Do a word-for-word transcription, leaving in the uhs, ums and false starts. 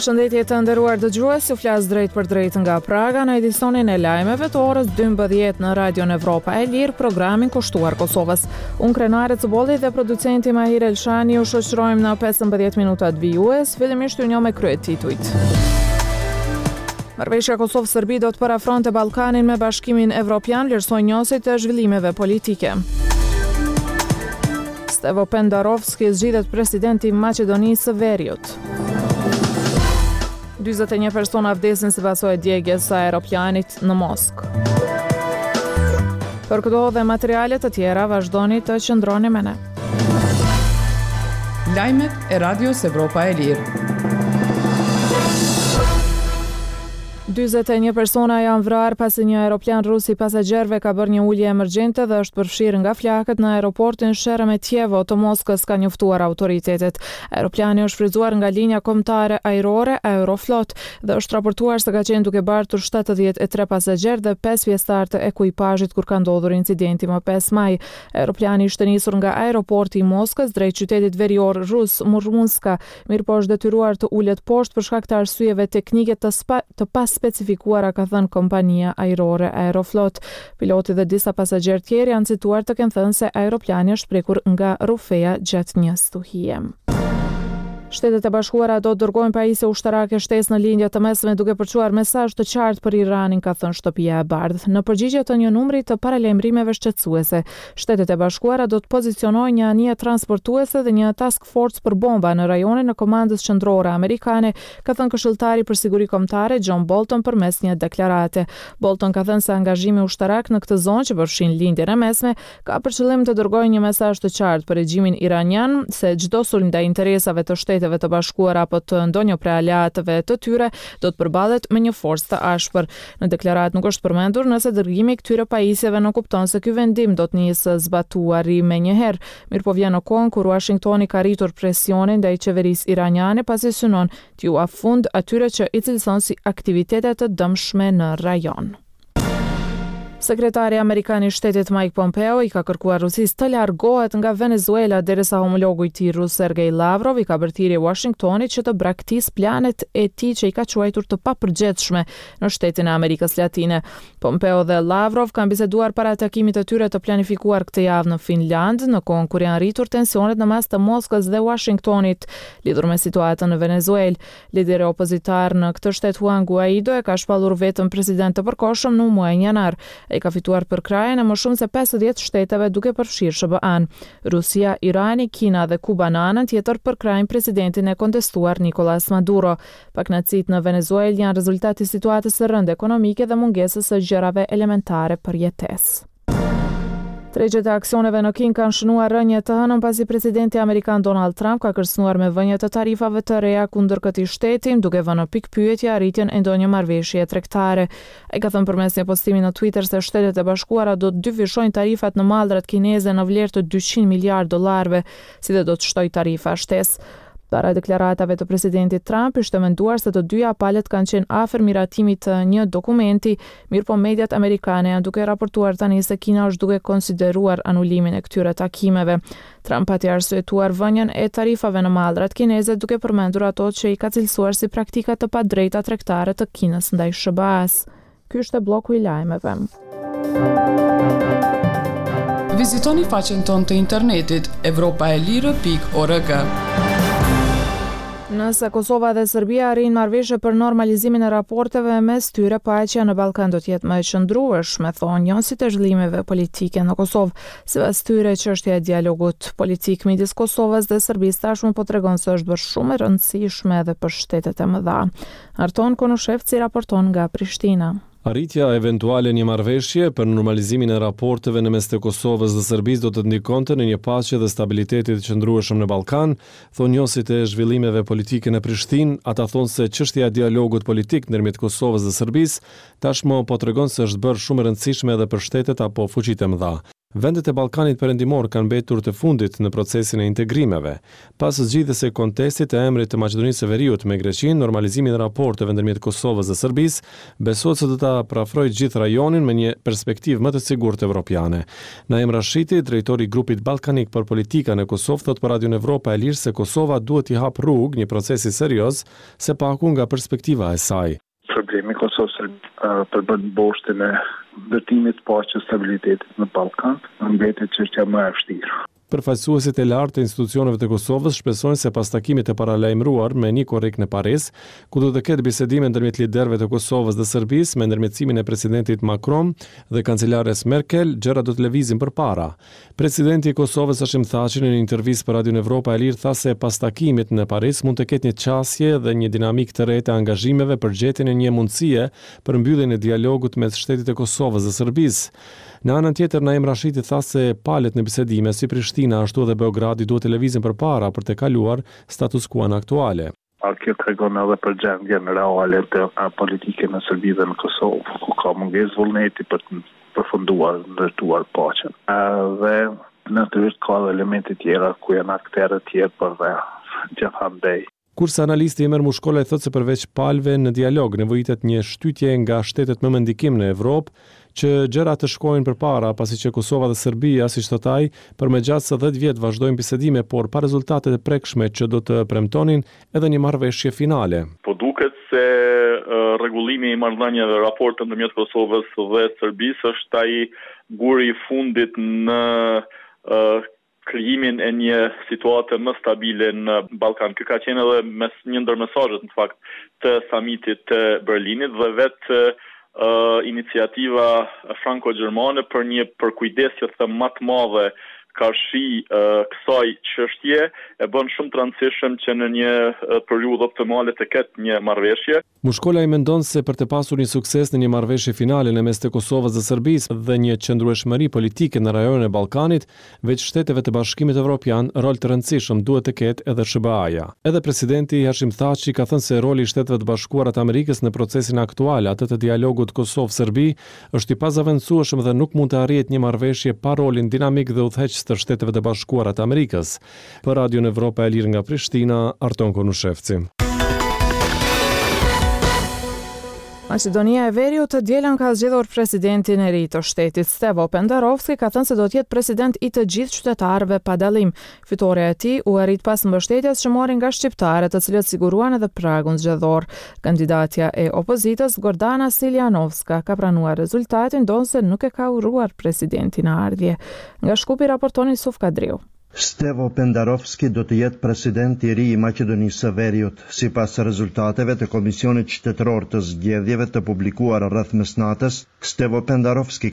Përshëndetje të nderuar dëgjues, ju flas drejt për drejt nga Praga në edicionin e lajmeve të orës dymbëdhjetë në Radion Evropa e Lirë, programin kushtuar Kosovës. Unë krenare Cëbolli dhe producenti Mahir Elshani ju shoqërojmë në pesëmbëdhjetë minutat vijues, fillimisht ju njoh me kryet titujt. Marrëveshja Kosovë-Serbi do të parafronte Ballkanin me Bashkimin Evropian, vlerësoi njësit të zhvillimeve politike. Stevo Pendarovski zgjidhet presidenti i Maqedonisë së Veriut. dyzet e një persona vdesin sipas së djegjes së aeroplanit në Moskë. Për këto dhe materiale të tjera vazhdoni të qëndroni me ne. Lajmet e Radios Evropa e Lirë. dyzet e një persona janë vrarë pasi një aeroplan rus i pasagjerëve ka bërë një ulje emergjente dhe është përfshirë nga flakët në aeroportin Sheremetjevo të Moskës, ka njoftuar autoritetet. Aeroplani është fryzuar nga linja kombëtare ajrore Aeroflot dhe është raportuar se ka qenë duke bartur shtatëdhjetë e tre pasagjerë dhe pesë pjesëtar të ekuipazhit kur ka ndodhur incidenti më pesë maj. Aeroplani ishte nisur nga aeroporti i Moskës drejt qytetit verior rus Murmanska, mirëpo është detyruar të ulet poshtë për shkak të arsyeve teknike të, spa, të pas specifikuara, ka thënë kompania ajrore Aeroflot. Piloti dhe disa pasagjerë tjerë janë cituar të kenë thënë se aeroplani është prekur nga rufeja gjatë një stuhie. Shtetet e Bashkuara do të dërgojnë pajisje ushtarake shtesë në lindje të mesme duke përçuar mesazh të qartë për Iranin, ka thënë Shtëpia e Bardhë. Në përgjigje të një numri të paralajmërimeve shqetësuese, Shtetet e Bashkuara do të pozicionojnë një anije transportuese dhe një task force për bomba në rajonin e Komandës Qendrore Amerikane, ka thënë këshilltari për siguri kombëtare John Bolton përmes një deklarate. Bolton ka thënë se angazhimi ushtarak në këtë zonë që përfshin lindjen e mesme ka për qëllim të dërgojë një mesazh të qartë për regjimin iranian se çdo sulm ndaj interesave të Shteteve të Bashkuara apo të ndonjë prej aleatëve të tyre do të përballet me një forcë të ashpër. Në deklaratë nuk është përmendur nëse dërgimi i këtyre pajisjeve nuk kupton se ky vendim do të nisë zbatuari menjëherë. Mirëpo vjen në kohën kur Washingtoni ka rritur presionin ndaj qeverisë iraniane pasi synon t'ju afund atyre që i cilëson si aktivitete të dëmshme në rajon. Sekretari Amerikan i Shtetit Mike Pompeo i ka kërkuar Rusisë të largohet nga Venezuela derisa homologu i tij rus Sergej Lavrov i ka bërthirë Washingtonit që të braktisë planet e tij që i ka quajtur të papërgjithshme në Shtetin e Amerikës Latine. Pompeo dhe Lavrov kanë biseduar para takimit të tyre të planifikuar këtë javë në Finland, në kohën kur janë rritur tensionet në mes të Moskës dhe Washingtonit lidhur me situatën në Venezuelë. Lideri opozitar në këtë shtet Juan Guaido e ka shpallur vetëm president të përkohshëm në muajin janar. Ai ka fituar përkrajen e më shumë se pesëdhjetë shteteve duke përfshirë S B A-n. Rusia, Irani, Kina dhe Kuba në anën tjetër përkrajnë presidentin e kontestuar Nicolas Maduro. Paknacit në Venezuelë janë rezultati situatës së rëndë ekonomike dhe mungesës së gjërave elementare për jetesë. Tregjet e aksioneve në King kanë shënuar rënje të hënën pasi presidenti amerikan Donald Trump ka kërcënuar me vënje të tarifave të reja kundër këtij shteti, duke vënë në pikpyetje arritjen e ndonjë marrëveshje tregtare. Ai ka thënë përmes një postimi në Twitter se Shtetet e Bashkuara do të dyfishojnë tarifat në mallrat kineze në vlerë të dyqind miliardë dollarëve, si dhe do të shtojë tarifa shtesë. Para deklaratave të presidentit Trump ishte menduar se të dyja palët kanë qenë afër miratimit të një dokumenti, mirëpo mediat amerikane janë duke raportuar tani se Kina është duke konsideruar anulimin e këtyre takimeve. Trump pati arsyetuar vënien e tarifave në mallrat kineze duke përmendur ato që i ka cilësuar si praktika të padrejta tregtare të Kinës ndaj S B A-s. Ky është bloku i lajmeve. Vizitoni faqen tonë të internetit evropa e lirë pikë org. Nëse Kosova dhe Serbia arrin marrëveshje për normalizimin e raporteve mes tyre, paqja në Ballkan do të jetë më e qëndrueshme, thonë njësit e zhvillimeve politike në Kosovë. Sipas tyre, çështja e dialogut politik midis Kosovës dhe Serbisë tashmë po tregon se është bërë shumë e rëndësishme edhe për shtetet e mëdha. Arton Konushevci raporton nga Prishtina. Arritja eventuale një marrëveshje për normalizimin e raporteve në mes të Kosovës dhe Serbisë do të ndikonte në një paqe dhe stabilitetit të qëndrueshëm në Ballkan, thonë njësit e zhvillimeve politike në Prishtinë. Ata thonë se çështja e dialogut politik ndërmjet Kosovës dhe Serbisë tashmë po tregon se është bërë shumë e rëndësishme edhe për shtetet apo fuqitë e mëdha. Vendet e Ballkanit Perëndimor kanë mbetur të fundit në procesin e integrimeve. Pas zgjidhjes së kontestit të emrit të Maqedonisë së Veriut me Greqinë, normalizimi i raporteve ndërmjet Kosovës dhe Serbisë besohet se do ta parafrojë gjithë rajonin me një perspektivë më të sigurt evropiane. Naim Rashiti, drejtori i grupit ballkanik për politikën e Kosovës, thot për Radion Evropa e Lirë se Kosova duhet t'i hap rrugë një procesi serioz, se paku nga perspektiva e saj. Problemi i Kosovës uh, përbën boshtin e ndërtimit të paqes stabilitetit në Ballkan, mbetet çështja më e vështirë. Përfaqësuesit e lartë të institucioneve të Kosovës shpresojnë se pas takimit të paralajmëruar me Nikorek në Paris, ku do të ketë bisedime ndërmjet liderëve të Kosovës dhe Serbisë me ndërmjetësimin e presidentit Macron dhe kancelares Merkel, gjëra do të lëvizin përpara. Presidenti i Kosovës Hashim Thaçi në një intervistë për Radion Evropa e Lirë tha se pas takimit në Paris mund të ketë një qasje dhe një dinamik të re të angazhimeve për gjetjen e një mundësie për mbylljen e dialogut mes shtetit të Kosovës dhe Serbisë. Në anën tjetër, Naim Rashiti tha se palët në bisedime si Prishtina ashtu edhe Beogradi duhet të lëvizin përpara për të kaluar status quo-n aktuale. A kjo tregon edhe për gjendjen reale të politikës në Serbi dhe në Kosovë, ku ka mungesë vullneti për të përfunduar, ndërtuar paqen. Dhe natyrisht ka edhe elemente tjera ku janë aktorë të tjerë për dhe gjithandej. Kurse analisti Emer Mushkola i thotë se përveç palëve në dialog nevojitet një shtytje nga shtetet më me ndikim në Evropë, që gjërat të shkojnë përpara, pasi që Kosova dhe Serbia, siç thot ai, përmegjatë se dhjetë vjet vazhdojnë bisedime, por pa rezultate të prekshme që do të premtonin edhe një marrëveshje finale. Po duket se uh, rregullimi i marrëdhënieve dhe raporteve ndërmjet Kosovës dhe Serbisë është ai guri i fundit në uh, krijimin e një situate më stabile në Ballkan. Ky ka qenë edhe mes një ndër mesazhet në fakt të samitit të Berlinit dhe vetë uh, iniciativa franko-gjermane për një përkujdesje të më të madhe karshi uh, kësaj çështje e bën shumë të rëndësishëm që në një uh, periudhë optimale të ketë një marrëveshje. Mushkola i mendon se për të pasur një sukses në një marrëveshje finale në mes të Kosovës dhe Serbisë dhe një qëndrueshmëri politike në rajonin e Ballkanit, veç shteteve të Bashkimit Evropian, rol të rëndësishëm duhet të ketë edhe S B A-ja. Edhe presidenti Hashim Thaçi ka thënë se roli i Shteteve të Bashkuara të Amerikës në procesin aktual atë të dialogut Kosovë-Serbi është i pazavendësueshëm dhe nuk mund të arrihet një marrëveshje pa rolin dinamik dhe udhëheqës të Shteteve të Bashkuara të Amerikës. Për Radion Evropa e Lirë nga Prishtina, Arton Konushevci. Maqedonia e Veriut të dielën ka zgjedhur presidentin e ri të shtetit. Stevo Pendarovski ka thënë se do të jetë president i të gjithë qytetarëve pa dallim. Fitoria e tij u arrit pas mbështetjes që mori nga shqiptarët, të cilët siguruan edhe pragun zgjedhor. Kandidatja e opozitës Gordana Siljanovska ka pranuar rezultatin, ndonse nuk e ka urruar presidentin në ardhje. Nga Shkupi raporton Yusuf Kadriu. Stevo Pendarovski do të jetë president i ri i Maqedonisë së Veriut, sipas rezultateve të Komisionit Qytetëror të Zgjedhjeve të publikuar rreth mesnatës. Stevo Pendarovski